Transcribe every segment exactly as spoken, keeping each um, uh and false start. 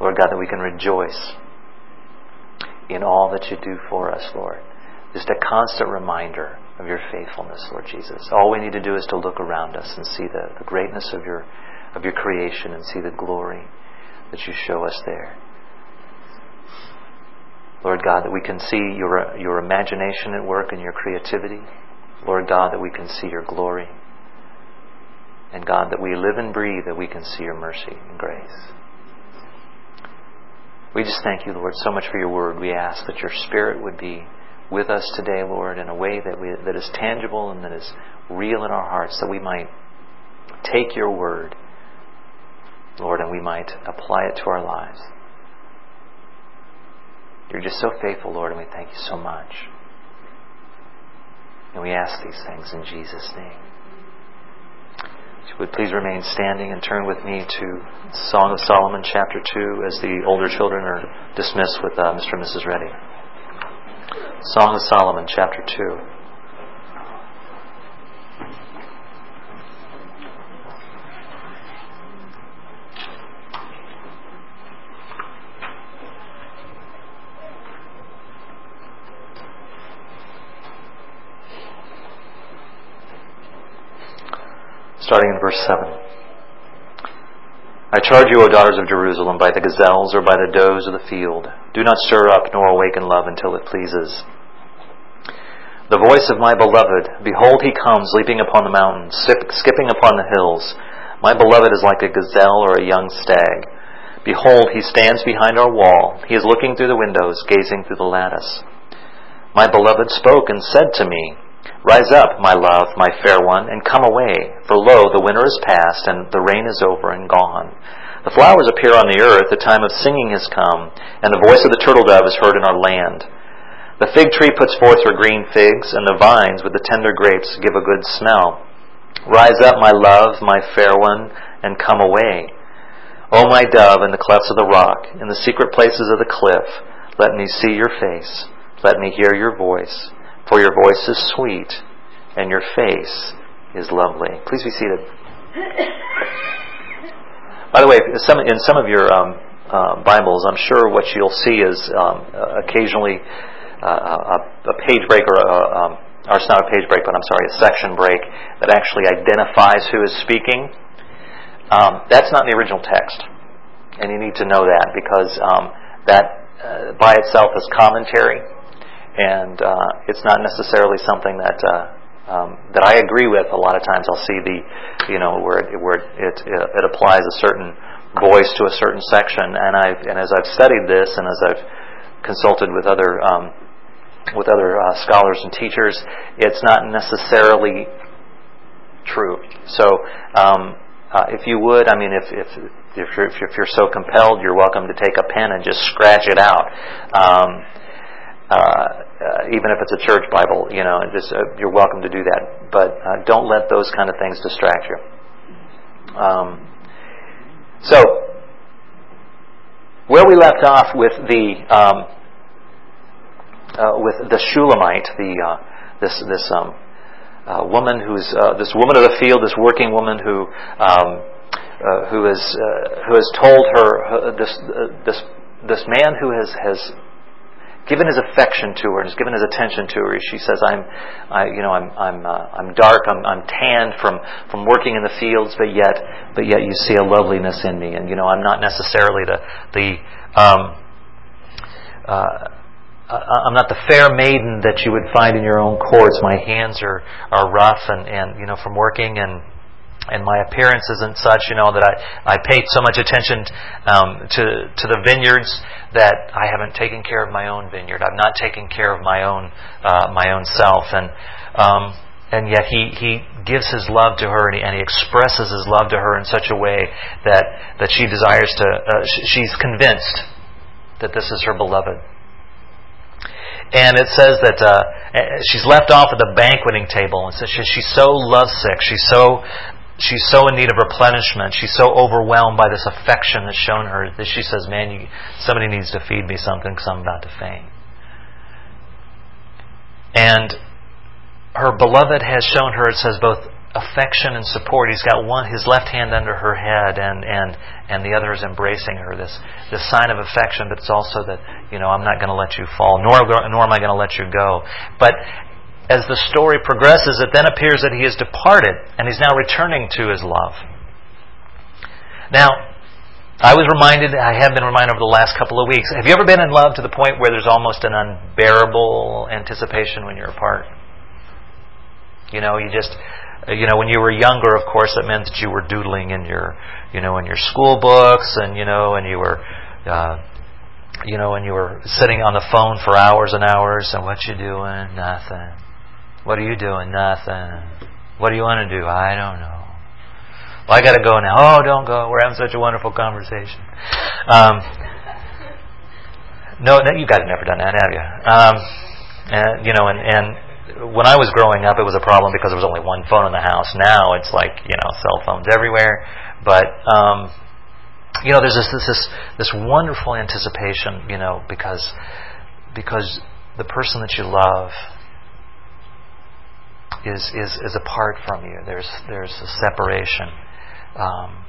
Lord God, that we can rejoice in all that you do for us, Lord. Just a constant reminder of your faithfulness, Lord Jesus. All we need to do is to look around us and see the, the greatness of your of your creation and see the glory that you show us there. Lord God, that we can see your your imagination at work and your creativity. Lord God, that we can see your glory. And God, that we live and breathe, that we can see your mercy and grace. We just thank you, Lord, so much for your word. We ask that your Spirit would be with us today, Lord, in a way that we, that is tangible and that is real in our hearts, that we might take your word, Lord, and we might apply it to our lives. You're just so faithful, Lord, and we thank you so much. And we ask these things in Jesus' name. If you would please remain standing and turn with me to Song of Solomon, chapter two, as the older children are dismissed with uh, Mister and Missus Reddy. Song of Solomon, chapter two. Starting in verse seven. I charge you, O daughters of Jerusalem, by the gazelles or by the does of the field, do not stir up nor awaken love until it pleases. The voice of my beloved, behold, he comes, leaping upon the mountains, skipping upon the hills. My beloved is like a gazelle or a young stag. Behold, he stands behind our wall. He is looking through the windows, gazing through the lattice. My beloved spoke and said to me, Rise up, my love, my fair one, and come away. For lo, the winter is past, and the rain is over and gone. The flowers appear on the earth, the time of singing has come, and the voice of the turtle dove is heard in our land. The fig tree puts forth her green figs, and the vines with the tender grapes give a good smell. Rise up, my love, my fair one, and come away. O my dove, in the clefts of the rock, in the secret places of the cliff, let me see your face, let me hear your voice. For your voice is sweet, and your face is lovely. Please be seated. By the way, some, in some of your um, uh, Bibles, I'm sure what you'll see is um, uh, occasionally uh, a, a page break, or, a, um, or it's not a page break, but I'm sorry, a section break that actually identifies who is speaking. Um, that's not in the original text, and you need to know that, because um, that uh, by itself is commentary. And uh, it's not necessarily something that uh, um, that I agree with. A lot of times I'll see the, you know, where it, where it it applies a certain voice to a certain section. And I and as I've studied this, and as I've consulted with other um, with other uh, scholars and teachers, it's not necessarily true. So um, uh, if you would, I mean, if if if you're, if you're so compelled, you're welcome to take a pen and just scratch it out. Um, Uh, uh, even if it's a church Bible, you know, just uh, you're welcome to do that. But uh, don't let those kind of things distract you. Um, so, where we left off with the um, uh, with the Shulamite, the uh, this this um, uh, woman who's uh, this woman of the field, this working woman who um, uh, who is uh, who has told her uh, this uh, this this man who has has. given his affection to her and has given his attention to her. She says, "I'm, I, you know, I'm, I'm, uh, I'm dark. I'm, I'm tanned from, from working in the fields, but yet, but yet you see a loveliness in me. And you know, I'm not necessarily the, the, um, uh, I'm not the fair maiden that you would find in your own courts. My hands are, are rough, and, and you know, from working and." And my appearance isn't such, you know, that I, I pay so much attention um, to to the vineyards that I haven't taken care of my own vineyard. I'm not taking care of my own uh, my own self, and um, and yet he, he gives his love to her, and he, and he expresses his love to her in such a way that that she desires to. Uh, she's convinced that this is her beloved. And it says that uh, she's left off at the banqueting table, and so she, she's so lovesick. She's so She's so in need of replenishment. She's so overwhelmed by this affection that's shown her that she says, man, you, somebody needs to feed me something because I'm about to faint. And her beloved has shown her, it says, both affection and support. He's got one, his left hand under her head, and and and the other is embracing her. This this sign of affection, but it's also that, you know, I'm not going to let you fall, nor nor am I going to let you go. But as the story progresses, it then appears that he has departed, and he's now returning to his love. Now, I was reminded, I have been reminded over the last couple of weeks. Have you ever been in love to the point where there's almost an unbearable anticipation when you're apart? You know, you just. You know, when you were younger, of course, it meant that you were doodling in your, you know, in your school books, and you know, and you were, uh, you know, and you were sitting on the phone for hours and hours. And what you doing? Nothing. What are you doing? Nothing. What do you want to do? I don't know. Well, I got to go now. Oh, don't go. We're having such a wonderful conversation. Um, no, no, you guys have never done that, have you? Um, and you know, and and. When I was growing up, it was a problem because there was only one phone in the house. Now it's like, you know, cell phones everywhere. But um, you know, there's this this this wonderful anticipation, you know, because because the person that you love is is is apart from you. There's there's a separation. Um,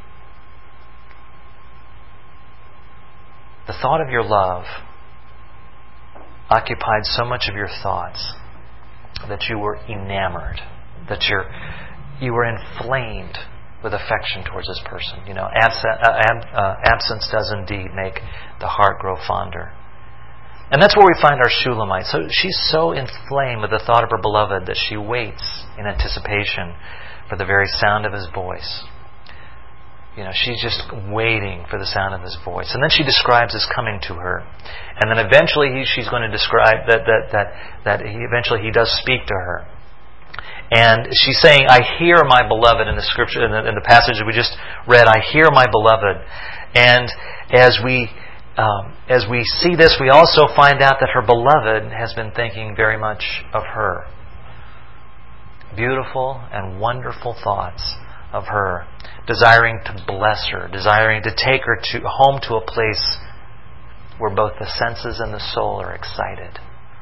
the thought of your love occupied so much of your thoughts that you were enamored, that you're, you were inflamed with affection towards this person. You know, absent, uh, ab, uh, absence does indeed make the heart grow fonder. And that's where we find our Shulamite. So she's so inflamed with the thought of her beloved that she waits in anticipation for the very sound of his voice. You know, she's just waiting for the sound of his voice. And then she describes his coming to her. And then eventually he, she's going to describe that that that that he, eventually he does speak to her. And she's saying, I hear my beloved, in the scripture, in the, in the passage that we just read, I hear my beloved. And as we um, as we see this, we also find out that her beloved has been thinking very much of her. Beautiful and wonderful thoughts of her, desiring to bless her, desiring to take her to home to a place where both the senses and the soul are excited.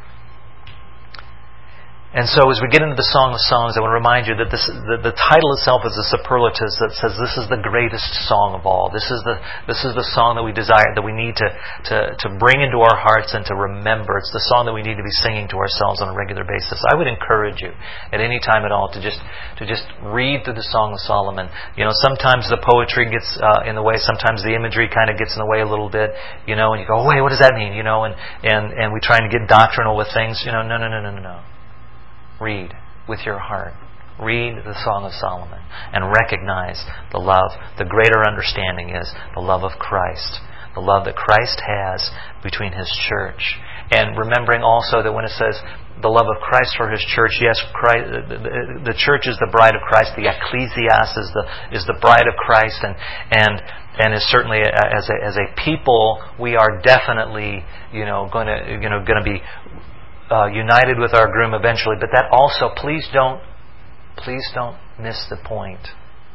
And so as we get into the Song of Songs, I want to remind you that this, the, the title itself is a superlative that says this is the greatest song of all. This is the this is the song that we desire, that we need to, to, to bring into our hearts and to remember. It's the song that we need to be singing to ourselves on a regular basis. I would encourage you at any time at all to just to just read through the Song of Solomon. You know, sometimes the poetry gets uh, in the way. Sometimes the imagery kind of gets in the way a little bit. You know, and you go, oh, wait, what does that mean? You know, and and and we try and get doctrinal with things. You know, no, no, no, no, no, no. Read with your heart. Read the Song of Solomon and recognize the love. The greater understanding is the love of Christ. The love that Christ has between His church. And remembering also that when it says the love of Christ for His church, yes, Christ, the, the church is the bride of Christ. The ecclesias is the is the bride of Christ, and and and is certainly as a, as a people we are definitely you know going to you know going to be Uh, united with our groom eventually, but that also, please don't, please don't miss the point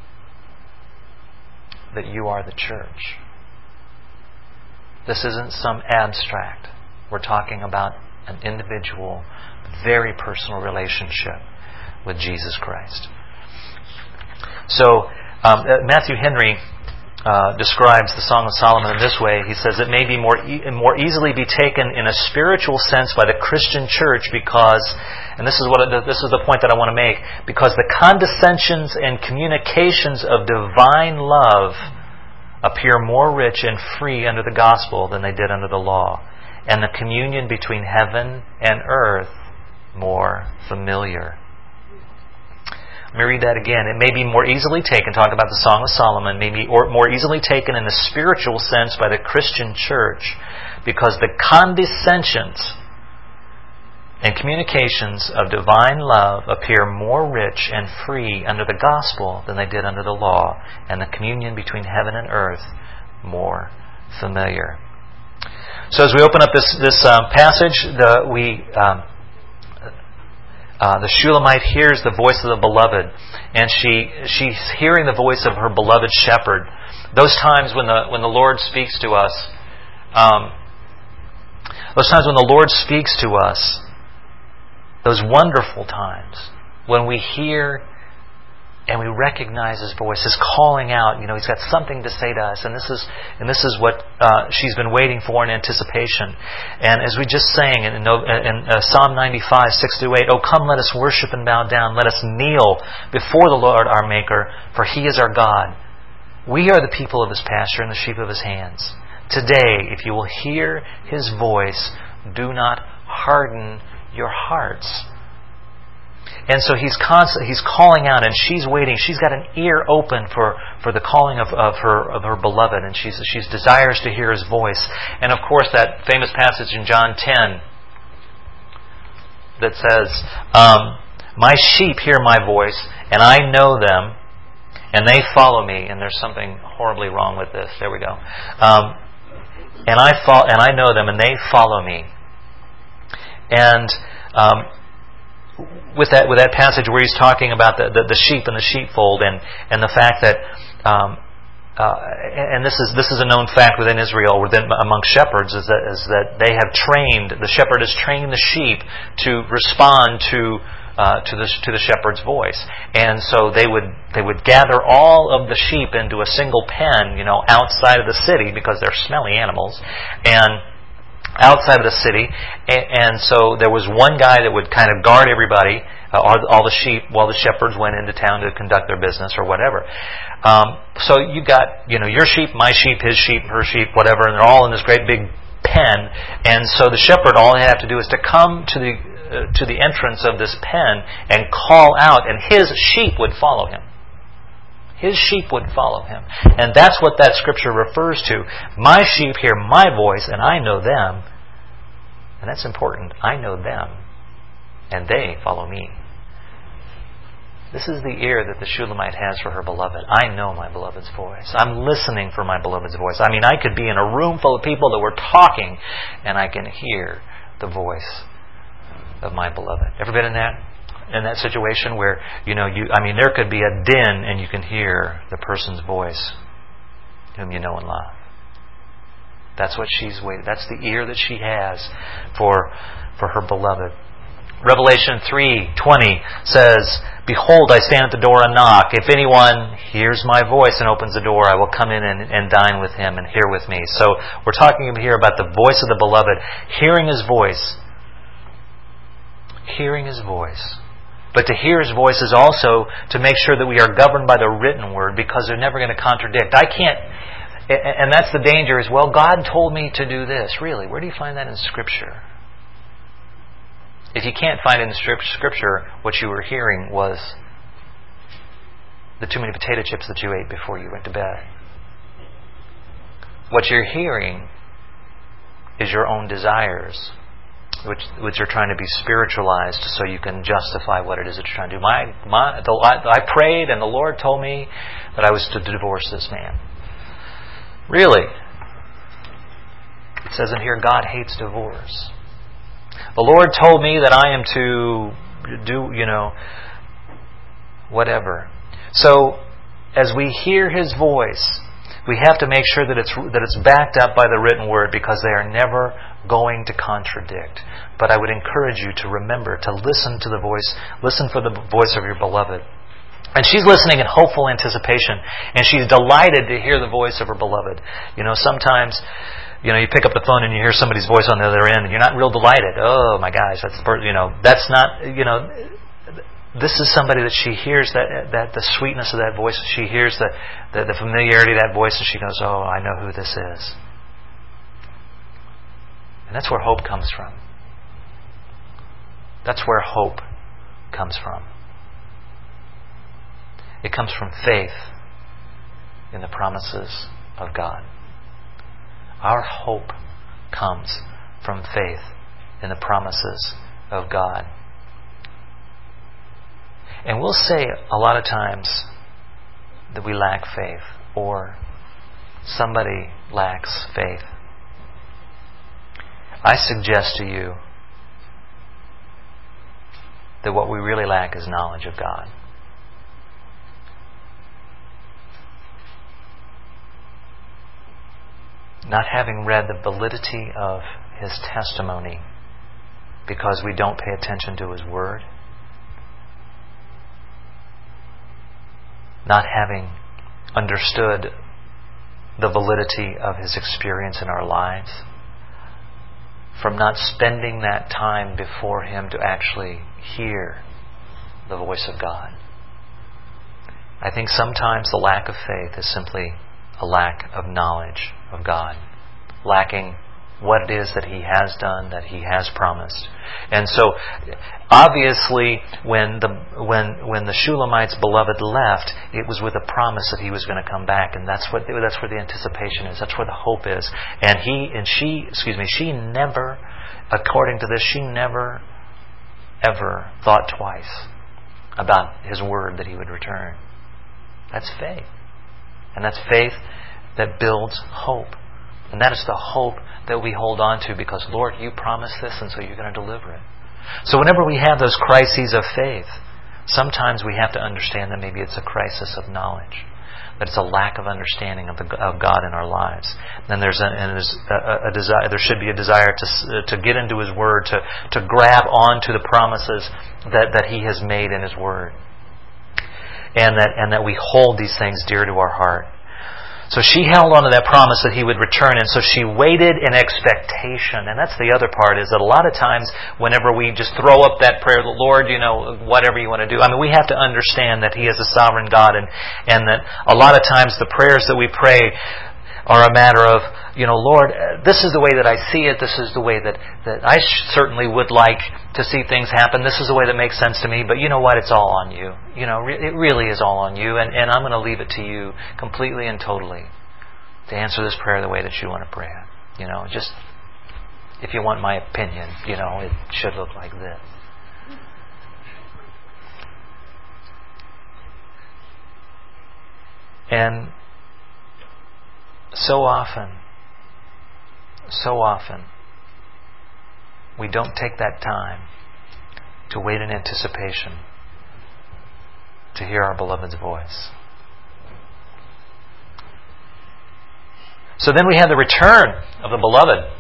that you are the church. This isn't some abstract. We're talking about an individual, very personal relationship with Jesus Christ. So, um, Matthew Henry Uh, describes the Song of Solomon in this way. He says it may be more e- more easily be taken in a spiritual sense by the Christian church because, and this is what it, this is the point that I want to make, because the condescensions and communications of divine love appear more rich and free under the gospel than they did under the law, and the communion between heaven and earth more familiar. Let me read that again. It may be more easily taken, talk about the Song of Solomon, may be or more easily taken in a spiritual sense by the Christian church because the condescensions and communications of divine love appear more rich and free under the gospel than they did under the law, and the communion between heaven and earth more familiar. So as we open up this, this um, passage, the, we... Um, Uh, the Shulamite hears the voice of the beloved, and she she's hearing the voice of her beloved shepherd. Those times when the when the Lord speaks to us, um, those times when the Lord speaks to us, those wonderful times when we hear and we recognize His voice, His calling out. You know, He's got something to say to us, and this is and this is what uh, she's been waiting for in anticipation. And as we just sang in, in, in uh, Psalm ninety-five, six through eight, "Oh, come, let us worship and bow down. Let us kneel before the Lord our Maker, for He is our God. We are the people of His pasture and the sheep of His hands. Today, if you will hear His voice, do not harden your hearts." And so he's constant, he's calling out, and she's waiting. She's got an ear open for, for the calling of, of her of her beloved, and she's she's desires to hear His voice. And of course, that famous passage in John ten that says, um, "My sheep hear my voice, and I know them, and they follow me." And there's something horribly wrong with this. There we go. Um, and I fo- and I know them, and they follow me. And um, with that with that passage where he's talking about the, the, the sheep and the sheepfold, and, and the fact that um, uh, and this is this is a known fact within Israel, within among shepherds, is that is that they have trained the shepherd has trained the sheep to respond to uh, to the to the shepherd's voice, and so they would they would gather all of the sheep into a single pen, you know, outside of the city, because they're smelly animals, and outside of the city, and so there was one guy that would kind of guard everybody, uh, all, all the sheep, while the shepherds went into town to conduct their business or whatever. Um, so you got, you know, your sheep, my sheep, his sheep, her sheep, whatever, and they're all in this great big pen. And so the shepherd, all he had to do is to come to the uh, to the entrance of this pen and call out, and his sheep would follow him. His sheep would follow him. And that's what that scripture refers to. My sheep hear my voice, and I know them. And that's important. I know them, and they follow me. This is the ear that the Shulamite has for her beloved. I know my beloved's voice. I'm listening for my beloved's voice. I mean, I could be in a room full of people that were talking, and I can hear the voice of my beloved. Ever been in that? In that situation where, you know, you I mean, there could be a din and you can hear the person's voice whom you know and love. That's what she's waiting. That's the ear that she has for for her beloved. Revelation three twenty says, "Behold, I stand at the door and knock. If anyone hears my voice and opens the door, I will come in and, and dine with him and hear with me." So we're talking here about the voice of the beloved, hearing His voice. Hearing His voice. But to hear His voice is also to make sure that we are governed by the written word, because they're never going to contradict. I can't, and that's the danger, is, well, God told me to do this. Really? Where do you find that in Scripture? If you can't find it in Scripture, what you were hearing was the too many potato chips that you ate before you went to bed. What you're hearing is your own desires, which which are trying to be spiritualized so you can justify what it is that you're trying to do. My, my, the, I, I prayed and the Lord told me that I was to divorce this man. Really? It says in here, God hates divorce. The Lord told me that I am to do, you know, whatever. So, as we hear His voice, we have to make sure that it's that it's backed up by the written word, because they are never going to contradict. But I would encourage you to remember to listen to the voice, listen for the voice of your beloved. And she's listening in hopeful anticipation, and she's delighted to hear the voice of her beloved. You know, sometimes, you know, you pick up the phone and you hear somebody's voice on the other end, and you're not real delighted. Oh my gosh, that's, you know, that's not, you know, this is somebody that she hears that that the sweetness of that voice. She hears the, the the familiarity of that voice, and she goes, "Oh, I know who this is." And that's where hope comes from. That's where hope comes from. It comes from faith in the promises of God. Our hope comes from faith in the promises of God. And we'll say a lot of times that we lack faith, or somebody lacks faith. I suggest to you that what we really lack is knowledge of God. Not having read the validity of His testimony because we don't pay attention to His Word. not having understood the validity of His experience in our lives, from not spending that time before Him to actually hear the voice of God. I think sometimes the lack of faith is simply a lack of knowledge of God, lacking what it is that He has done, that He has promised. And so, obviously, when the when when the Shulamite's beloved left, it was with a promise that he was going to come back, and that's what that's where the anticipation is. That's where the hope is. And he and she, excuse me, she never, according to this, she never, ever thought twice about His word that He would return. That's faith, and that's faith that builds hope. And that is the hope that we hold on to because, Lord, You promised this, and so You're going to deliver it. So whenever we have those crises of faith, sometimes we have to understand that maybe it's a crisis of knowledge, that it's a lack of understanding of, the, of God in our lives. Then there's, a, and there's a, a desire. There should be a desire to to get into His Word, to to grab onto the promises that, that He has made in His Word, and that and that we hold these things dear to our heart. So she held on to that promise that He would return, and so she waited in expectation. And that's the other part, is that a lot of times whenever we just throw up that prayer, Lord, you know, whatever You want to do, I mean, we have to understand that He is a sovereign God, and, and that a lot of times the prayers that we pray are a matter of, you know, Lord, this is the way that I see it. This is the way that, that I certainly would like to see things happen. This is the way that makes sense to me. But you know what? It's all on You. You know, it really is all on You. And, and I'm going to leave it to You completely and totally to answer this prayer the way that You want to pray it. You know, just, if you want my opinion, you know, it should look like this. And so often, so often, we don't take that time to wait in anticipation to hear our beloved's voice. So then we have the return of the beloved.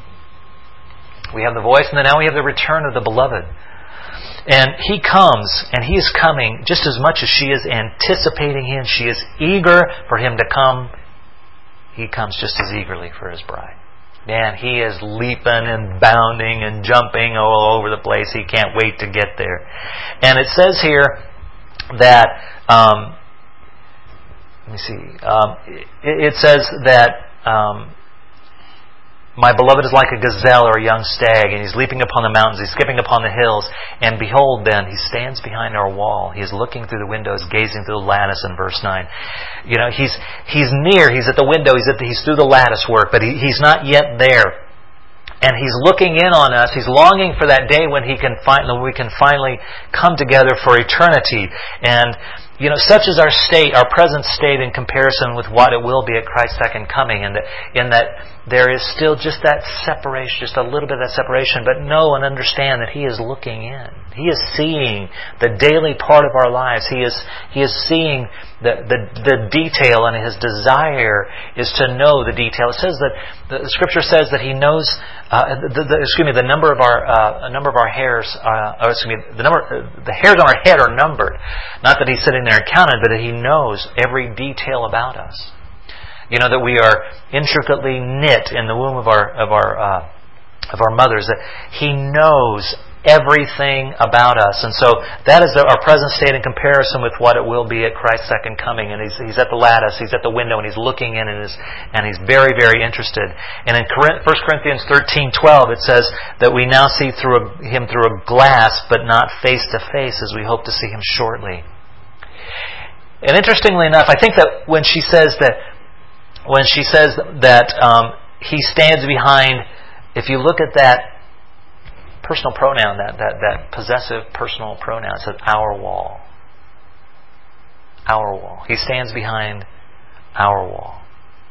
We have the voice, and then now we have the return of the beloved. And He comes, and He is coming just as much as she is anticipating Him. She is eager for Him to come. He comes just as eagerly for His bride. Man, He is leaping and bounding and jumping all over the place. He can't wait to get there. And it says here that, um, let me see, um, it, it says that um, my beloved is like a gazelle or a young stag, and he's leaping upon the mountains, he's skipping upon the hills. And behold, then, he stands behind our wall. He is looking through the windows, gazing through the lattice in verse nine. You know, he's he's near, he's at the window, he's at the, he's through the lattice work, but he, he's not yet there. And He's looking in on us. He's longing for that day when He can finally, we can finally come together for eternity. And you know, such is our state, our present state, in comparison with what it will be at Christ's second coming. And that, in that there is still just that separation, just a little bit of that separation. But know and understand that He is looking in. He is seeing the daily part of our lives. He is He is seeing the the, the detail, and His desire is to know the detail. It says that the Scripture says that He knows. Uh, the, the, excuse me. The number of our uh, a number of our hairs. Uh, or excuse me. The number uh, the hairs on our head are numbered. Not that He's sitting there and counted, but that He knows every detail about us. You know, that we are intricately knit in the womb of our of our uh, of our mothers. That He knows everything about us. And so that is our present state in comparison with what it will be at Christ's second coming. And he's, he's at the lattice, He's at the window, and He's looking in, and, is, and He's very, very interested. And in First Corinthians thirteen twelve, it says that we now see through a, Him through a glass, but not face to face, as we hope to see Him shortly. And interestingly enough, I think that when she says that, when she says that um, He stands behind, if you look at that personal pronoun, that, that, that possessive personal pronoun, it says our wall. Our wall. He stands behind our wall.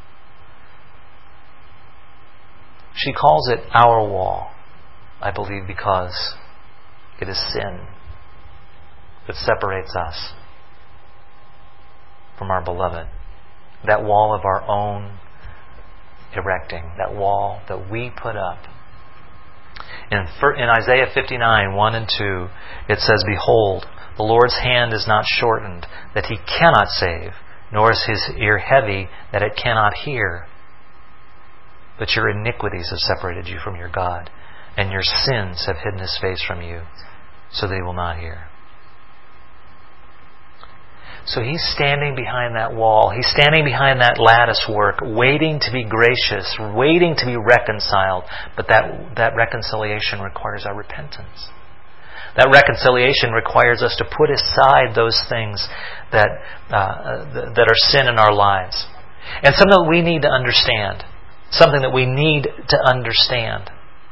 She calls it our wall, I believe, because it is sin that separates us from our beloved. That wall of our own erecting. That wall that we put up. In, in Isaiah fifty-nine, one and two, it says, behold, the Lord's hand is not shortened, that He cannot save, nor is His ear heavy that it cannot hear. But your iniquities have separated you from your God, and your sins have hidden His face from you, so that He will not hear. So He's standing behind that wall. He's standing behind that lattice work, waiting to be gracious, waiting to be reconciled. But that, that reconciliation requires our repentance. That reconciliation requires us to put aside those things that, uh, that are sin in our lives. And something that we need to understand. Something that we need to understand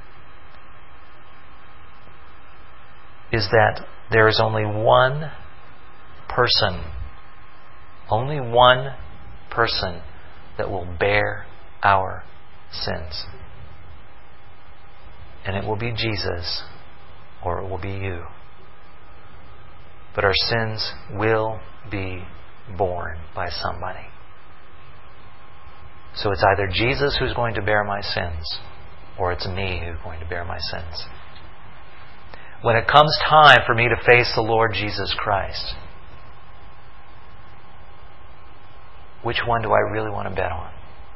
is that there is only one person, only one person that will bear our sins. And it will be Jesus, or it will be you. But our sins will be borne by somebody. So it's either Jesus who's going to bear my sins, or it's me who's going to bear my sins. When it comes time for me to face the Lord Jesus Christ, which one do I really want to bet on?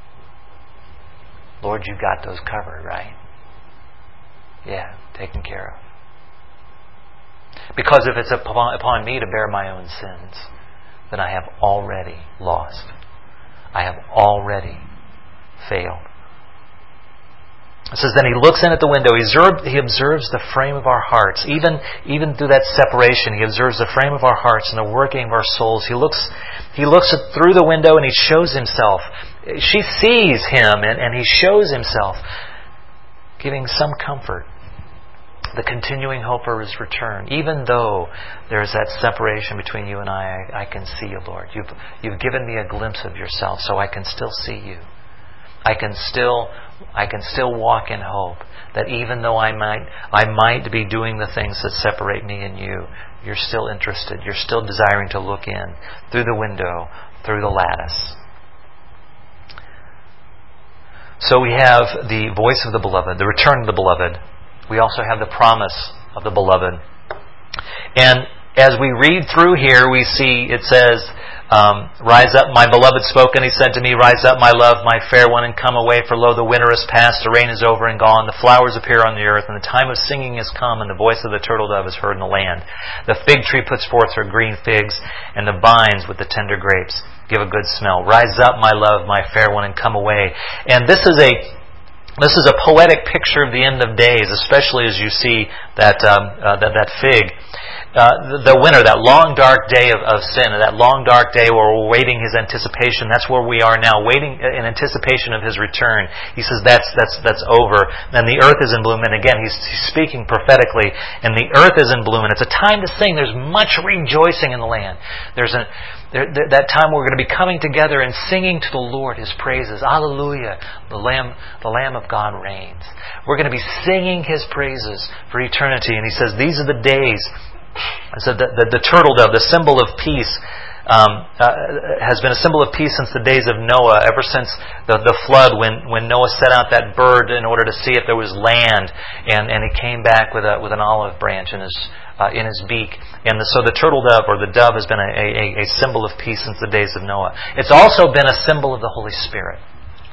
Lord, you got those covered, right? Yeah, taken care of. Because if it's upon, upon me to bear my own sins, then I have already lost. I have already failed. It says, then He looks in at the window. He observes, he observes the frame of our hearts. Even, even through that separation, He observes the frame of our hearts and the working of our souls. He looks, he looks through the window and He shows Himself. She sees Him and, and He shows Himself, giving some comfort. The continuing hope for His return. Even though there is that separation between you and I, I, I can see you, Lord. You've, you've given me a glimpse of yourself, so I can still see you. I can still, I can still walk in hope that even though I might, I might be doing the things that separate me and you, you're still interested. You're still desiring to look in through the window, through the lattice. So we have the voice of the beloved, the return of the beloved. We also have the promise of the beloved. And as we read through here, we see it says, um, rise up, my beloved spoke, and He said to me, rise up, my love, my fair one, and come away, for lo, the winter is past, the rain is over and gone, the flowers appear on the earth, and the time of singing is come, and the voice of the turtle dove is heard in the land. The fig tree puts forth her green figs, and the vines with the tender grapes give a good smell. Rise up, my love, my fair one, and come away. And this is a This is a poetic picture of the end of days, especially as you see that um, uh, that, that fig. Uh, the, the winter, that long dark day of, of sin, that long dark day where we're waiting His anticipation. That's where we are now, waiting in anticipation of His return. He says that's that's that's over. And the earth is in bloom. And again, he's, he's speaking prophetically. And the earth is in bloom. And it's a time to sing. There's much rejoicing in the land. There's a there, there, that time we're going to be coming together and singing to the Lord His praises. Hallelujah! The Lamb, the Lamb of God reigns. We're going to be singing His praises for eternity. And He says these are the days. So the, the, the turtle dove, the symbol of peace, um, uh, has been a symbol of peace since the days of Noah, ever since the, the flood, when, when Noah set out that bird in order to see if there was land, and, and he came back with a with an olive branch in his uh, in his beak. And the, so the turtle dove, or the dove, has been a, a, a symbol of peace since the days of Noah. It's also been a symbol of the Holy Spirit.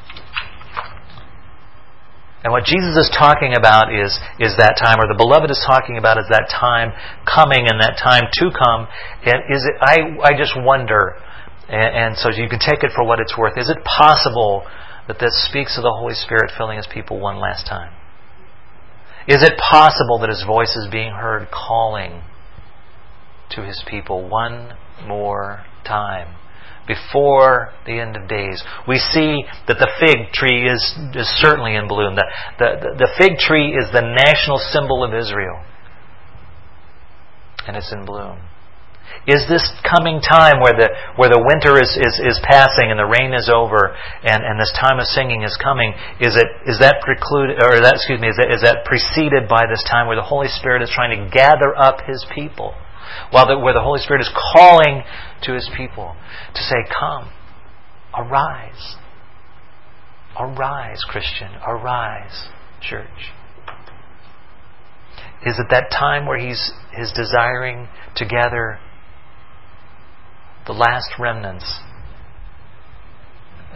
And what Jesus is talking about is, is that time, or the beloved is talking about is that time coming and that time to come. And is it? I I just wonder, and, and so you can take it for what it's worth. Is it possible that this speaks of the Holy Spirit filling His people one last time? Is it possible that His voice is being heard calling to His people one more time? Before the end of days. We see that the fig tree is, is certainly in bloom. The, the, the fig tree is the national symbol of Israel. And it's in bloom. Is this coming time where the where the winter is, is, is passing and the rain is over and, and this time of singing is coming, is it is that precluded or that excuse me, is that is that preceded by this time where the Holy Spirit is trying to gather up His people? While the, where the Holy Spirit is calling to His people to say, come, arise. Arise, Christian. Arise, church. Is it that time where He's, he's desiring to gather the last remnants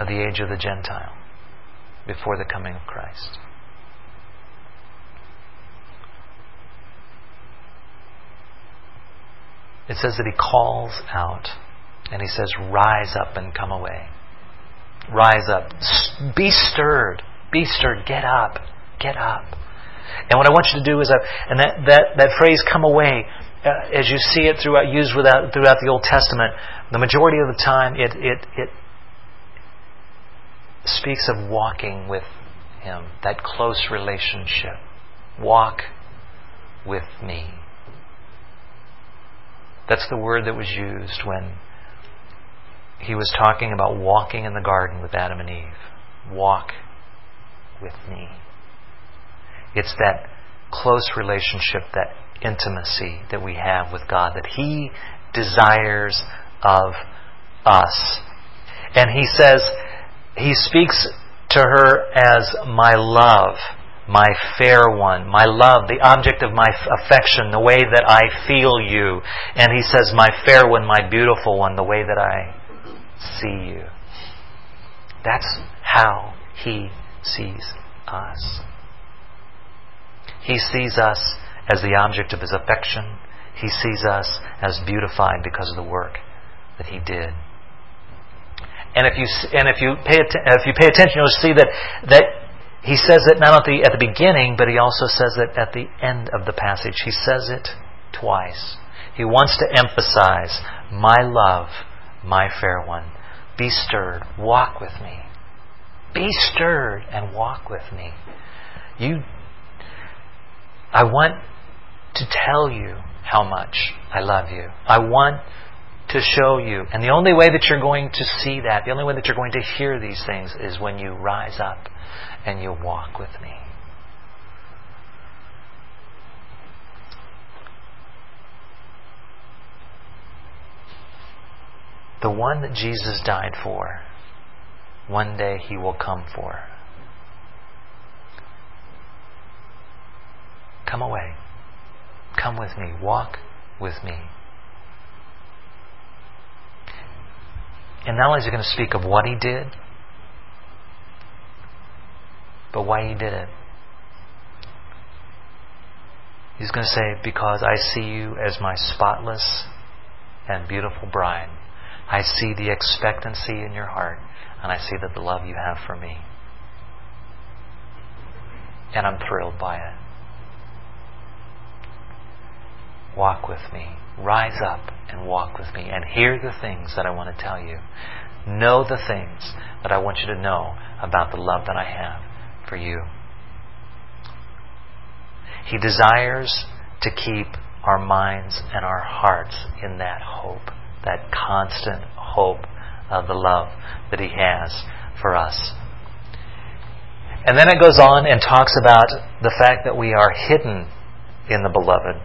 of the age of the Gentile before the coming of Christ. It says that He calls out and He says, rise up and come away. Rise up. Be stirred. Be stirred. Get up. Get up. And what I want you to do is, uh, and that, that, that phrase, come away, uh, as you see it throughout, used without, throughout the Old Testament, the majority of the time it, it, it speaks of walking with Him, that close relationship. Walk with me. That's the word that was used when He was talking about walking in the garden with Adam and Eve. Walk with me. It's that close relationship, that intimacy that we have with God, that He desires of us. And He says, He speaks to her as my love, my fair one, my love, the object of my affection, the way that I feel you. And He says, my fair one, my beautiful one, the way that I see you. That's how He sees us. He sees us as the object of His affection. He sees us as beautified because of the work that He did. And if you and if you pay if you pay attention, you'll see that that He says it not at the at the beginning, but He also says it at the end of the passage. He says it twice. He wants to emphasize, my love, my fair one, be stirred, walk with me. Be stirred and walk with me. You, I want to tell you how much I love you. I want to show you. And the only way that you're going to see that, the only way that you're going to hear these things is when you rise up and you walk with me. The one that Jesus died for, one day He will come for. Come away. Come with me. Walk with me. And not only is He going to speak of what He did, but why He did it. He's going to say, because I see you as my spotless and beautiful bride. I see the expectancy in your heart, and I see that the love you have for me. And I'm thrilled by it. Walk with me. Rise up and walk with me and hear the things that I want to tell you. Know the things that I want you to know about the love that I have for you. He desires to keep our minds and our hearts in that hope, that constant hope of the love that He has for us. And then it goes on and talks about the fact that we are hidden in the Beloved.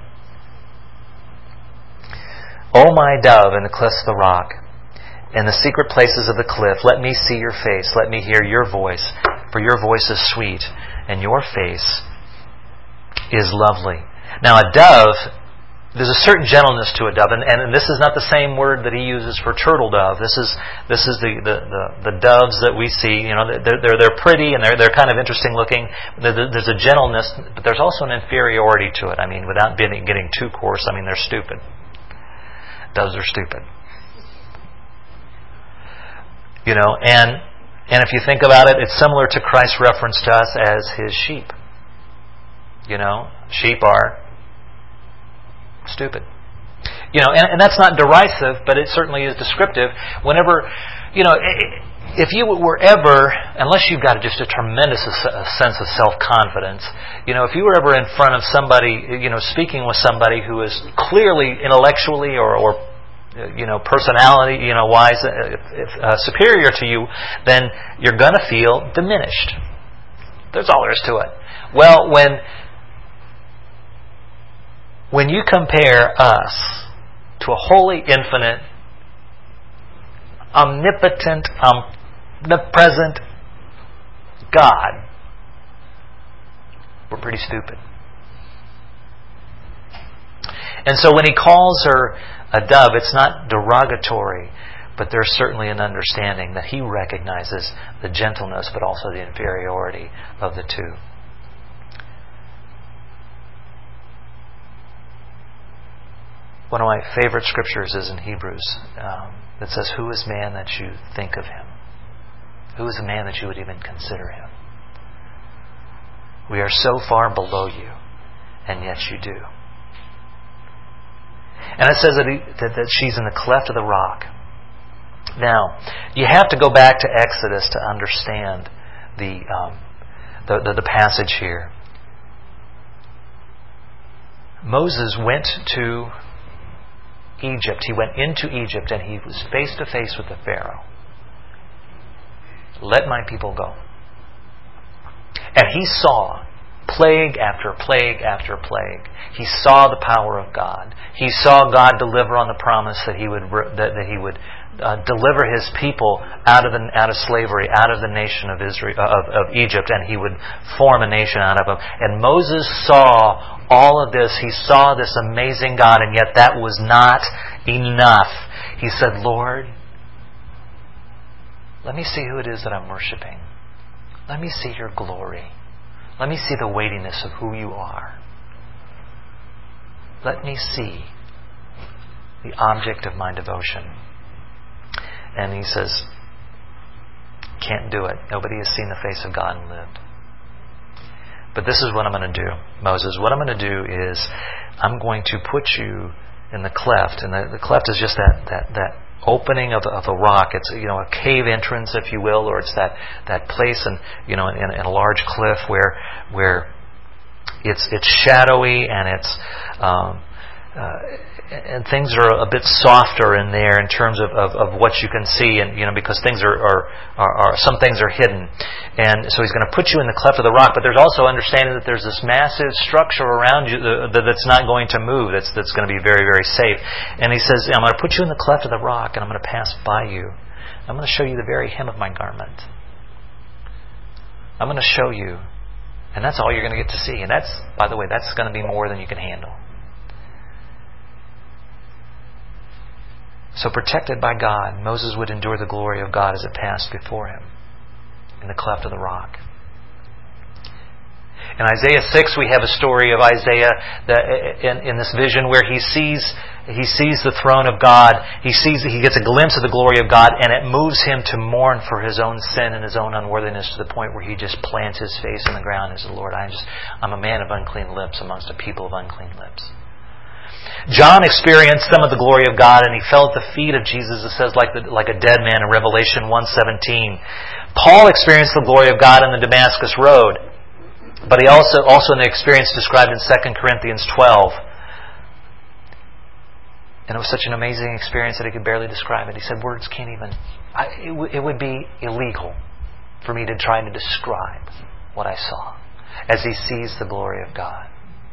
O my dove in the cliffs of the rock, in the secret places of the cliff, let me see your face, let me hear your voice, for your voice is sweet, and your face is lovely. Now a dove, there's a certain gentleness to a dove, and, and this is not the same word that He uses for turtle dove. This is this is the, the, the, the doves that we see. You know, they're they're, they're pretty and they're they're kind of interesting looking. There's a gentleness, but there's also an inferiority to it. I mean, without being, getting too coarse, I mean, they're stupid. Doves are stupid. You know, and and if you think about it, it's similar to Christ's reference to us as His sheep. You know, sheep are stupid. You know, and, and that's not derisive, but it certainly is descriptive. Whenever, you know, if you were ever, unless you've got just a tremendous sense of self-confidence, you know, if you were ever in front of somebody, you know, speaking with somebody who is clearly intellectually or, or you know, personality, you know, wise, if, uh, superior to you, then you're going to feel diminished. There's all there is to it. Well, when when you compare us to a holy, infinite, omnipotent, omnipresent God, we're pretty stupid. And so when He calls her a dove, it's not derogatory, But there's certainly an understanding that he recognizes the gentleness but also the inferiority of the two. One of my favorite scriptures is in Hebrews um, that says, "Who is man that you think of him? Who is a man that you would even consider him? We are so far below you, and yet you do." And it says that, he, that, that she's in the cleft of the rock. Now, you have to go back to Exodus to understand the, um, the, the, the passage here. Moses went to Egypt. He went into Egypt and he was face to face with the Pharaoh. "Let my people go." And he saw plague after plague after plague. He saw the power of God. He saw God deliver on the promise that He would that, that He would uh, deliver His people out of the out of slavery, out of the nation of Israel of, of Egypt, and He would form a nation out of them. And Moses saw all of this. He saw this amazing God, and yet that was not enough. He said, "Lord, let me see who it is that I'm worshiping. Let me see your glory. Let me see the weightiness of who you are. Let me see the object of my devotion." And he says, "Can't do it. Nobody has seen the face of God and lived. But this is what I'm going to do, Moses. What I'm going to do is I'm going to put you in the cleft." And the, the cleft is just that that that opening of, of a rock. It's, you know, a cave entrance, if you will, or it's that, that place in, you know, in, in a large cliff where where it's it's shadowy and it's um, uh, and things are a bit softer in there in terms of, of, of what you can see, and you know, because things are, are, are, are some things are hidden. And so he's going to put you in the cleft of the rock, but there's also understanding that there's this massive structure around you that's not going to move, that's that's going to be very, very safe. And he says, "I'm going to put you in the cleft of the rock, and I'm going to pass by you. I'm going to show you the very hem of my garment. I'm going to show you." And that's all you're going to get to see. And that's, by the way, that's going to be more than you can handle. So protected by God, Moses would endure the glory of God as it passed before him in the cleft of the rock. In Isaiah six, we have a story of Isaiah that in, in this vision where he sees he sees the throne of God. He sees he gets a glimpse of the glory of God, and it moves him to mourn for his own sin and his own unworthiness to the point where he just plants his face in the ground and says, "Lord, I'm just I'm a man of unclean lips amongst a people of unclean lips." John experienced some of the glory of God, and he fell at the feet of Jesus, it says, like the, like a dead man in Revelation one seventeen. Paul experienced the glory of God on the Damascus Road, but he also also in the experience described in Second Corinthians twelve. And it was such an amazing experience that he could barely describe it. He said, words can't even... I, it, w- it would be illegal for me to try to describe what I saw as he sees the glory of God.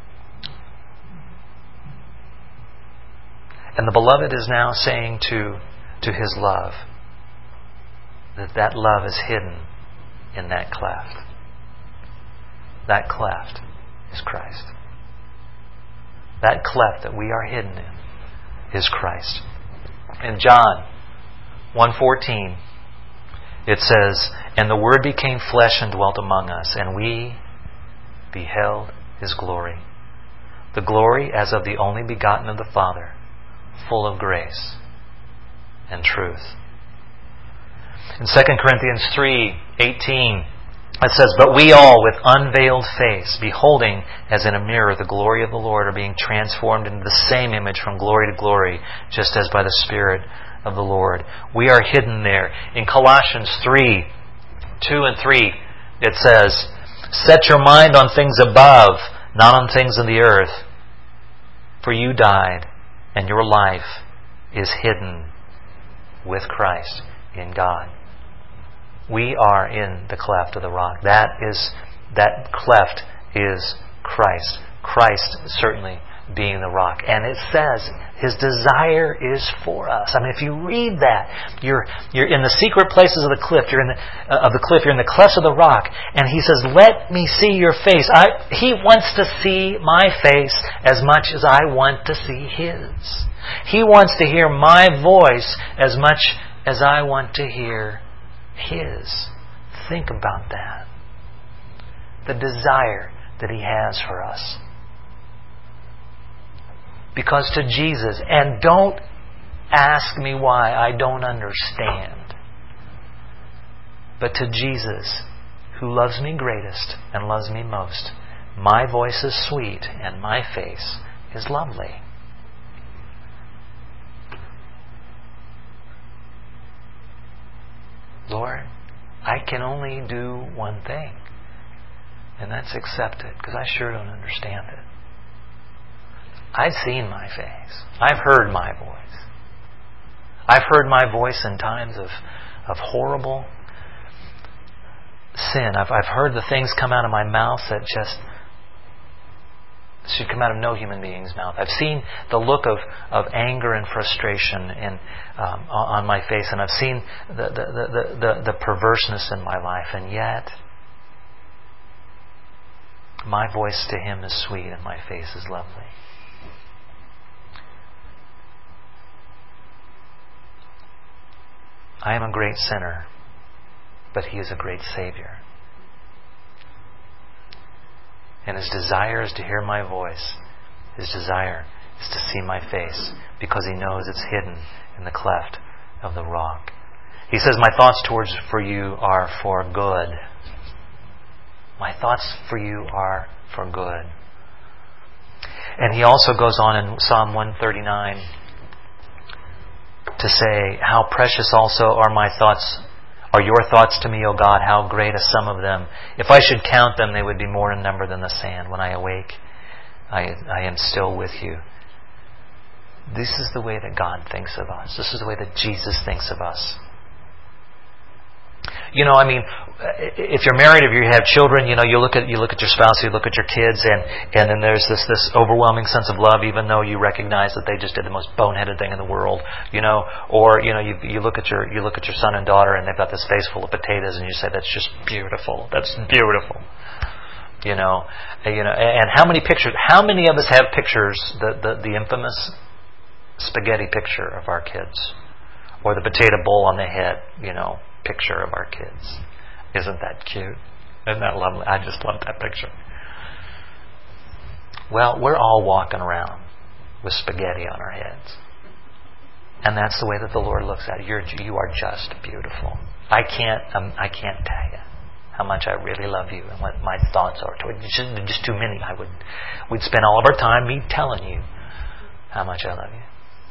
And the beloved is now saying to, to his love that that love is hidden in that cleft. That cleft is Christ. That cleft that we are hidden in is Christ. In John one fourteen, it says, "And the Word became flesh and dwelt among us, and we beheld His glory. The glory as of the only begotten of the Father, full of grace and truth." In Second Corinthians three eighteen, it says, "But we all, with unveiled face, beholding as in a mirror the glory of the Lord, are being transformed into the same image from glory to glory, just as by the Spirit of the Lord." We are hidden there. In Colossians three two and three, it says, "Set your mind on things above, not on things in the earth. For you died, and your life is hidden with Christ in God." We are in the cleft of the rock. That is, that cleft is Christ. Christ certainly being the rock. And it says His desire is for us. I mean, if you read that, you're you're in the secret places of the cliff. You're in the uh, of the cliff. You're in the clefts of the rock. And He says, "Let me see your face." I, he wants to see my face as much as I want to see His. He wants to hear my voice as much as I want to hear His. Think about that. The desire that He has for us. Because to Jesus, and don't ask me why, I don't understand. But to Jesus, who loves me greatest and loves me most, my voice is sweet and my face is lovely. Lord, I can only do one thing, and that's accept it, because I sure don't understand it. I've seen my face. I've heard my voice. I've heard my voice in times of, of horrible sin. I've, I've heard the things come out of my mouth that just should come out of no human being's mouth. I've seen the look of, of anger and frustration in, um, on my face, and I've seen the, the, the, the, the perverseness in my life, and yet my voice to Him is sweet and my face is lovely. I am a great sinner, but He is a great Savior. And His desire is to hear my voice. His desire is to see my face, because He knows it's hidden in the cleft of the rock. He says, my thoughts towards for you are for good. My thoughts for you are for good. And He also goes on in Psalm one thirty-nine to say, how precious also are my thoughts, are your thoughts to me, O God, how great a sum of them. If I should count them, they would be more in number than the sand. When I awake, I, I am still with you. This is the way that God thinks of us. This is the way that Jesus thinks of us. You know, I mean, if you're married, if you have children, you know, you look at you look at your spouse, you look at your kids, and, and then there's this this overwhelming sense of love, even though you recognize that they just did the most boneheaded thing in the world, you know. Or you know, you you look at your you look at your son and daughter, and they've got this face full of potatoes, and you say, "That's just beautiful. That's beautiful." You know, you know. And how many pictures? How many of us have pictures? The the, the infamous spaghetti picture of our kids, or the potato bowl on the head, you know, picture of our kids. Isn't that cute? Isn't that lovely? I just love that picture. Well, we're all walking around with spaghetti on our heads. And that's the way that the Lord looks at it. You're, you are just beautiful. I can't um, I can't tell you how much I really love you and what my thoughts are toward you. Just, just too many. I would, we'd spend all of our time me telling you how much I love you.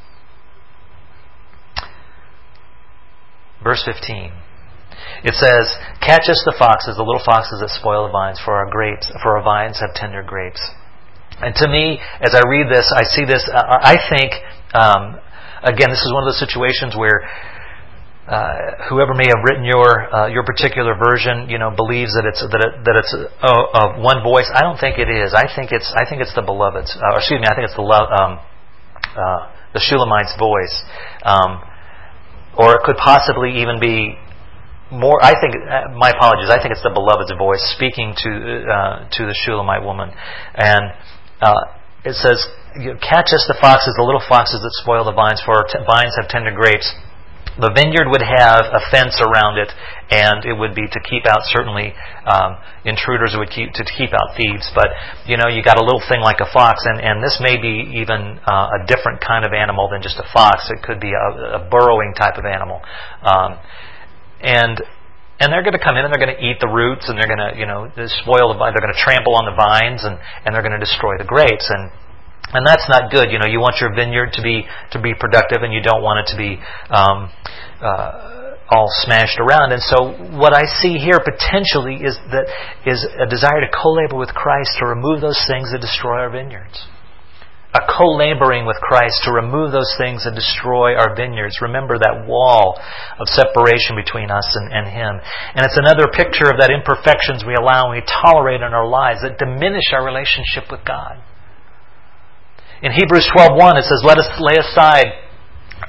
Verse fifteen. It says, catch us the foxes, the little foxes that spoil the vines, for our grapes, for our vines have tender grapes. And to me, as I read this, I see this, uh, I think, um, again, this is one of those situations where uh, whoever may have written your uh, your particular version, you know, believes that it's that it, that it's of uh, uh, one voice. I don't think it is. I think it's I think it's the beloved's. Uh, excuse me. I think it's the um, uh, the Shulamite's voice, um, or it could possibly even be more. I think. Uh, my apologies. I think it's the beloved's voice speaking to uh, to the Shulamite woman, and uh, it says, "Catch us the foxes, the little foxes that spoil the vines, for our t- vines have tender grapes." The vineyard would have a fence around it, and it would be to keep out certainly um, intruders. It would keep to keep out thieves. But you know, you got a little thing like a fox, and, and this may be even uh, a different kind of animal than just a fox. It could be a, a burrowing type of animal, um, and and they're going to come in and they're going to eat the roots, and they're going to you know spoil the vine. They're going to trample on the vines, and, and they're going to destroy the grapes. And And that's not good. You know, you want your vineyard to be to be productive, and you don't want it to be um, uh, all smashed around. And so, what I see here potentially is that is a desire to co-labor with Christ to remove those things that destroy our vineyards. A co-laboring with Christ to remove those things that destroy our vineyards. Remember that wall of separation between us and, and Him. And it's another picture of that imperfections we allow and we tolerate in our lives that diminish our relationship with God. In Hebrews twelve one, it says, "Let us lay aside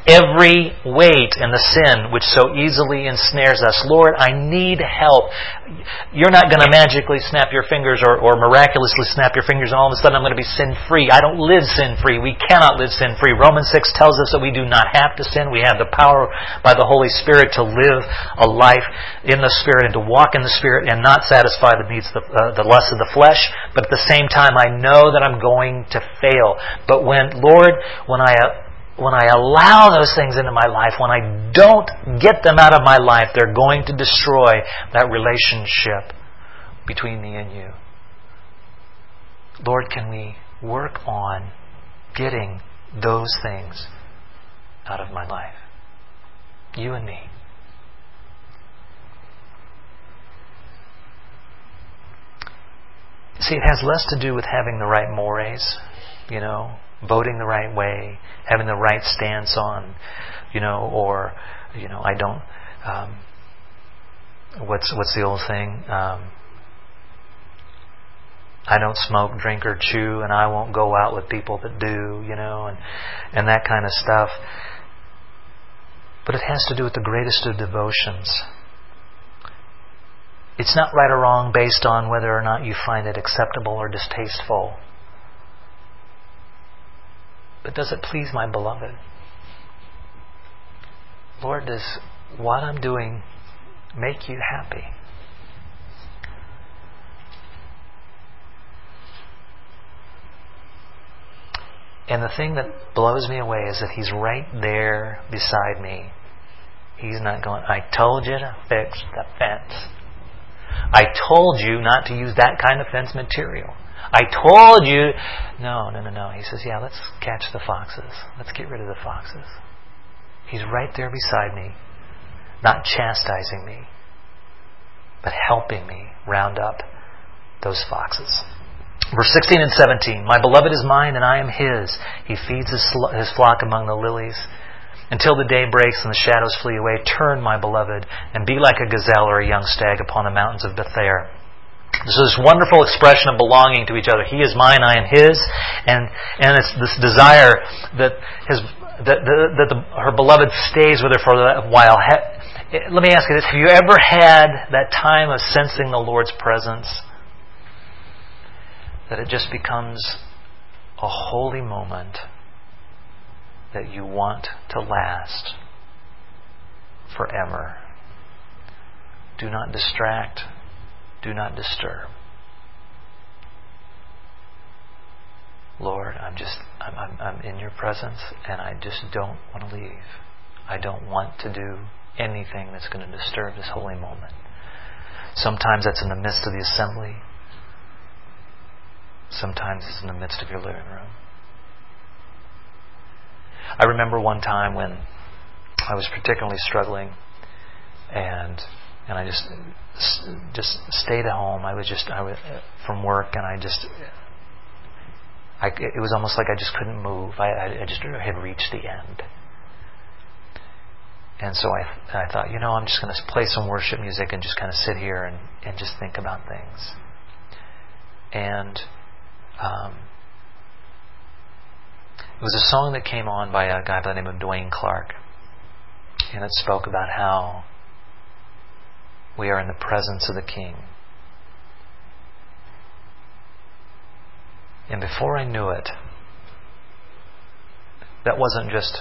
every weight and the sin which so easily ensnares us. Lord, I need help. You're not going to magically snap your fingers or, or miraculously snap your fingers and all of a sudden I'm going to be sin-free. I don't live sin-free. We cannot live sin-free. Romans six tells us that we do not have to sin. We have the power by the Holy Spirit to live a life in the Spirit and to walk in the Spirit and not satisfy the needs, of the, uh, the lusts of the flesh. But at the same time, I know that I'm going to fail. But when, Lord, when I... Uh, When I allow those things into my life, when I don't get them out of my life, they're going to destroy that relationship between me and you. Lord, can we work on getting those things out of my life? You and me. See, it has less to do with having the right mores, you know, voting the right way, having the right stance on, you know, or, you know, I don't, um, what's what's the old thing? Um, I don't smoke, drink, or chew, and I won't go out with people that do, you know, and, and that kind of stuff. But it has to do with the greatest of devotions. It's not right or wrong based on whether or not you find it acceptable or distasteful. But does it please my beloved? Lord, does what I'm doing make you happy? And the thing that blows me away is that He's right there beside me. He's not going, I told you to fix the fence. I told you not to use that kind of fence material. I told you... No, no, no, no. He says, yeah, let's catch the foxes. Let's get rid of the foxes. He's right there beside me, not chastising me, but helping me round up those foxes. Verse sixteen and seventeen, my beloved is mine and I am His. He feeds His, his flock among the lilies. Until the day breaks and the shadows flee away, turn, my beloved, and be like a gazelle or a young stag upon the mountains of Bethair. This is this wonderful expression of belonging to each other. He is mine, I am His, and and it's this desire that his that that, that the, her beloved stays with her for a while. Ha, let me ask you this: have you ever had that time of sensing the Lord's presence, that it just becomes a holy moment that you want to last forever? Do not distract. Do not disturb. Lord, I'm just, I'm, I'm, I'm in your presence and I just don't want to leave. I don't want to do anything that's going to disturb this holy moment. Sometimes that's in the midst of the assembly. Sometimes it's in the midst of your living room. I remember one time when I was particularly struggling and And I just just stayed at home. I was just I was from work, and I just I, it was almost like I just couldn't move. I, I just had reached the end, and so I I thought, you know, I'm just going to play some worship music and just kind of sit here and, and just think about things. And um, it was a song that came on by a guy by the name of Dwayne Clark, and it spoke about how we are in the presence of the King. And before I knew it, that wasn't just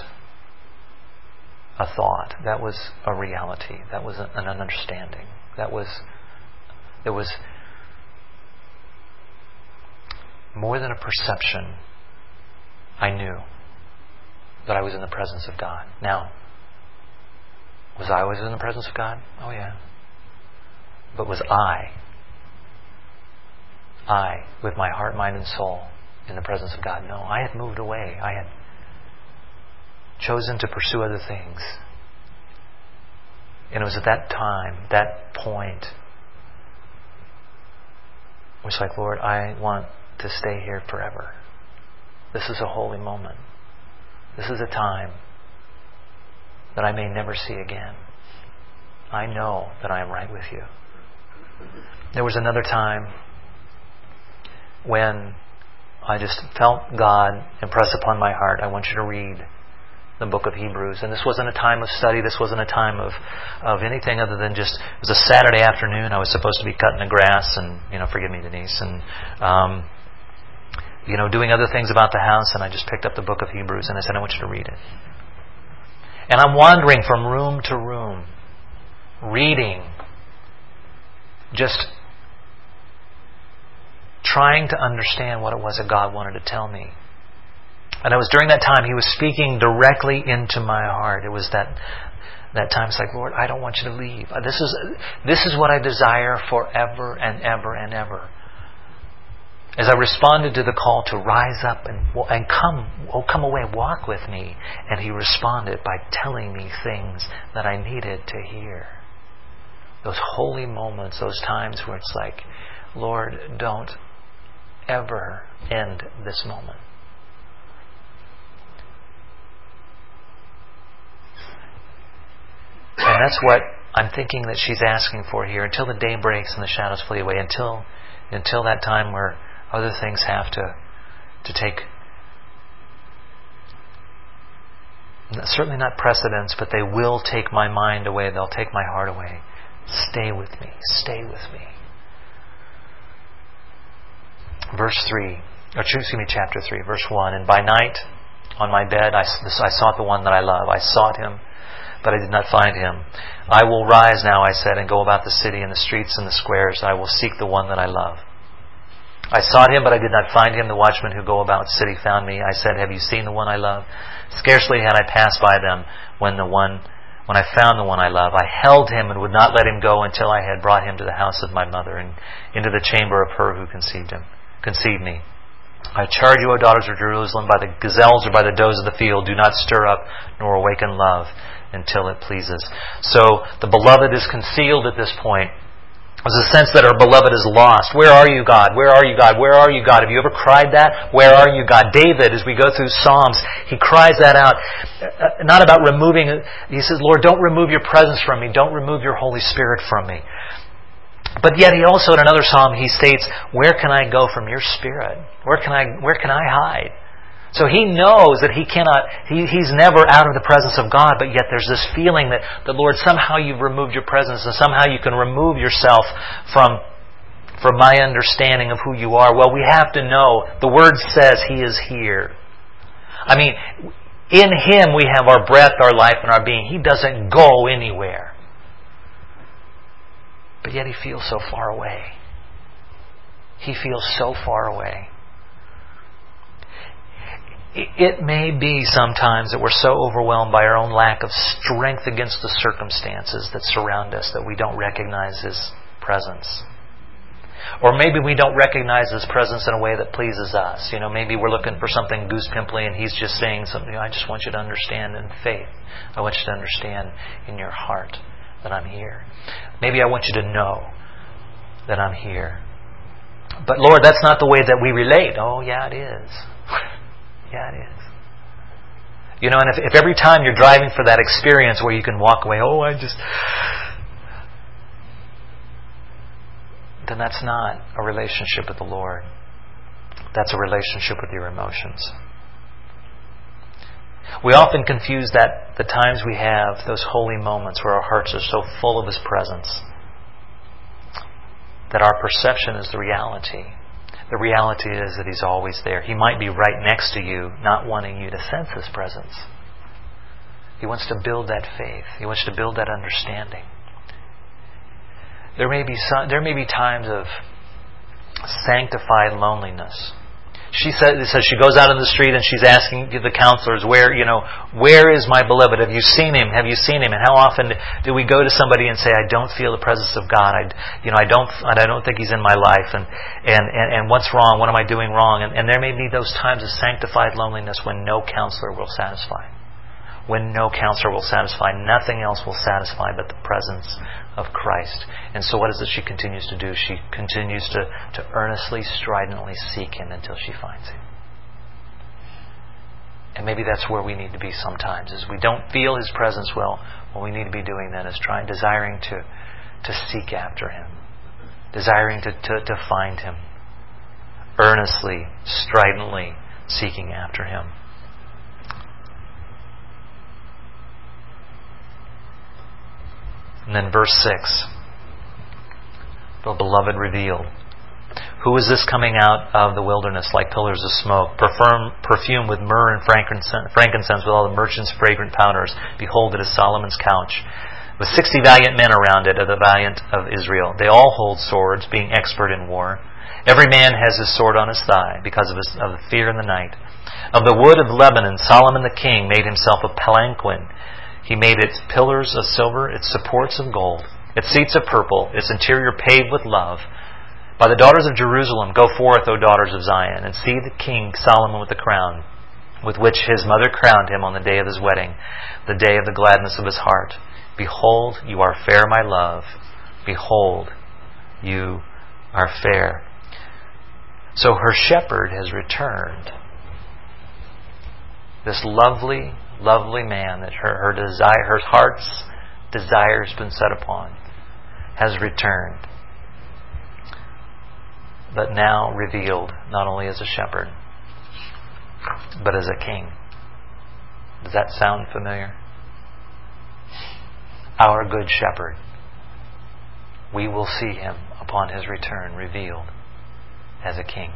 a thought. That was a reality. That was an understanding. That was, it was more than a perception. I knew that I was in the presence of God. Now, was I always in the presence of God? Oh yeah. But was I, I, with my heart, mind, and soul, in the presence of God? No, I had moved away. I had chosen to pursue other things. And it was at that time, that point, where it's like, Lord, I want to stay here forever. This is a holy moment. This is a time that I may never see again. I know that I am right with you. There was another time when I just felt God impress upon my heart, I want you to read the book of Hebrews. And this wasn't a time of study. This wasn't a time of, of anything other than just, it was a Saturday afternoon. I was supposed to be cutting the grass and, you know, forgive me, Denise, and, um, you know, doing other things about the house. And I just picked up the book of Hebrews and I said, I want you to read it. And I'm wandering from room to room, reading, just trying to understand what it was that God wanted to tell me. And it was during that time He was speaking directly into my heart. It was that that time it's like, Lord, I don't want you to leave. This is this is what I desire forever and ever and ever. As I responded to the call to rise up and and come, oh come away, walk with me, and He responded by telling me things that I needed to hear. Those holy moments, those times where it's like, Lord, don't ever end this moment. And that's what I'm thinking that she's asking for here. Until the day breaks and the shadows flee away. Until until that time where other things have to to take, certainly not precedence, but they will take my mind away. They'll take my heart away. Stay with me. Stay with me. Verse three, or excuse me, chapter three, verse one. And by night on my bed I, I sought the one that I love. I sought Him, but I did not find Him. I will rise now, I said, and go about the city and the streets and the squares. I will seek the one that I love. I sought Him, but I did not find Him. The watchmen who go about the city found me. I said, have you seen the one I love? Scarcely had I passed by them when the one, when I found the one I love. I held Him and would not let Him go until I had brought Him to the house of my mother and into the chamber of her who conceived Him, conceived me. I charge you, O daughters of Jerusalem, by the gazelles or by the does of the field, do not stir up nor awaken love until it pleases. So the beloved is concealed at this point. There's a sense that our beloved is lost. Where are you, God? Where are you, God? Where are you, God? Have you ever cried that? Where are you, God? David, as we go through Psalms, he cries that out. Not about removing, he says, Lord, don't remove your presence from me. Don't remove your Holy Spirit from me. But yet he also, in another psalm, he states, where can I go from your Spirit? Where can I, where can I hide? So he knows that he cannot, he, he's never out of the presence of God, but yet there's this feeling that, the Lord, somehow you've removed your presence and somehow you can remove yourself from, from my understanding of who you are. Well, we have to know, the Word says He is here. I mean, in Him we have our breath, our life, and our being. He doesn't go anywhere. But yet He feels so far away. He feels so far away. It may be sometimes that we're so overwhelmed by our own lack of strength against the circumstances that surround us that we don't recognize His presence. Or maybe we don't recognize His presence in a way that pleases us. You know, maybe we're looking for something goose pimply and He's just saying something. You know, I just want you to understand in faith. I want you to understand in your heart that I'm here. Maybe I want you to know that I'm here. But Lord, that's not the way that we relate. Oh, yeah, it is. Yeah, it is. You know, and if, if every time you're driving for that experience where you can walk away, oh, I just... then that's not a relationship with the Lord. That's a relationship with your emotions. We often confuse that, the times we have, those holy moments where our hearts are so full of His presence, that our perception is the reality. The reality is that He's always there. He might be right next to you, not wanting you to sense His presence. He wants to build that faith. He wants to build that understanding. There may be some, there may be times of sanctified loneliness. She says, it says she goes out in the street and she's asking the counselors, where, you know, where is my beloved? Have you seen him? Have you seen him? And how often do we go to somebody and say, I don't feel the presence of God. I, you know, I don't, I don't think He's in my life. And, and, and, and what's wrong? What am I doing wrong? And, and there may be those times of sanctified loneliness when no counselor will satisfy. When no counselor will satisfy. Nothing else will satisfy but the presence of Christ. And so what is it she continues to do? She continues to, to earnestly, stridently seek Him until she finds Him. And maybe that's where we need to be sometimes, is we don't feel His presence well. What we need to be doing then is trying, desiring to, to seek after Him. Desiring to, to, to find Him. Earnestly, stridently seeking after Him. And then verse six. The beloved revealed. Who is this coming out of the wilderness like pillars of smoke, perfume, perfumed with myrrh and frankincense, frankincense with all the merchants' fragrant powders? Behold, it is Solomon's couch, with sixty valiant men around it, of the valiant of Israel. They all hold swords, being expert in war. Every man has his sword on his thigh, because of, his, of the fear in the night. Of the wood of Lebanon, Solomon the king made himself a palanquin. He made its pillars of silver, its supports of gold, its seats of purple, its interior paved with love. By the daughters of Jerusalem, go forth, O daughters of Zion, and see the king Solomon with the crown, with which his mother crowned him on the day of his wedding, the day of the gladness of his heart. Behold, you are fair, my love. Behold, you are fair. So her shepherd has returned. This lovely, lovely man that her, her desire, her heart's desire has been set upon, has returned. But now revealed not only as a shepherd, but as a king. Does that sound familiar? Our good shepherd. We will see him upon his return revealed as a king.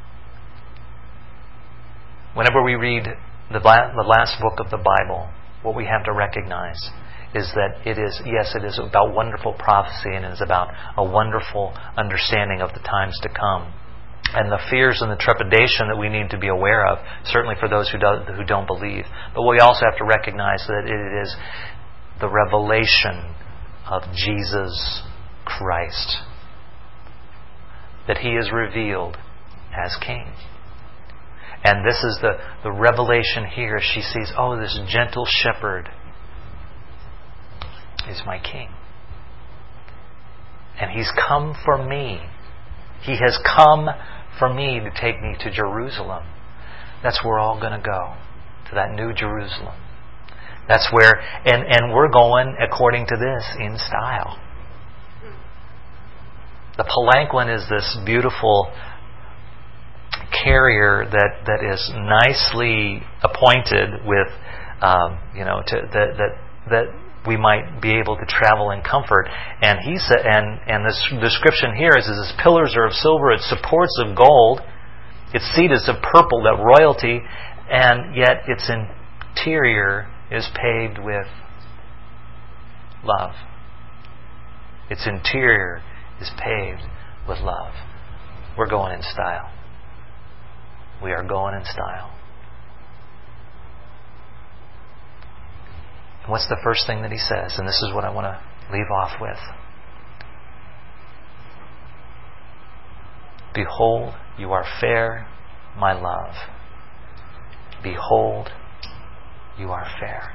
Whenever we read the last book of the Bible, what we have to recognize is that it is, yes, it is about wonderful prophecy, and it is about a wonderful understanding of the times to come. And the fears and the trepidation that we need to be aware of, certainly for those who don't, who don't believe. But we also have to recognize that it is the revelation of Jesus Christ, that He is revealed as King. And this is the, the revelation here. She sees, oh, this gentle shepherd is my King. And He's come for me. He has come for me to take me to Jerusalem. That's where we're all going to go. To that new Jerusalem. That's where, and, and we're going according to this, in style. The palanquin is this beautiful carrier that, that is nicely appointed with, um, you know, to, that that that we might be able to travel in comfort. And he said, and and this description here is, is its pillars are of silver, its supports of gold, its seat is of purple, that royalty, and yet its interior is paved with love. Its interior is paved with love. We're going in style. We are going in style. And what's the first thing that he says? And this is what I want to leave off with. Behold, you are fair, my love. Behold, you are fair.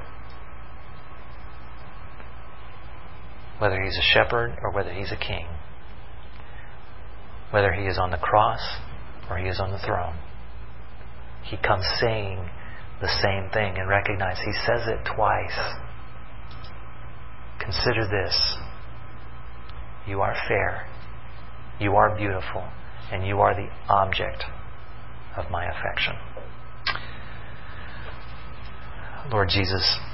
Whether He's a shepherd or whether He's a king. Whether He is on the cross or He is on the throne. He comes saying the same thing, and recognize He says it twice. Consider this. You are fair. You are beautiful. And you are the object of my affection. Lord Jesus,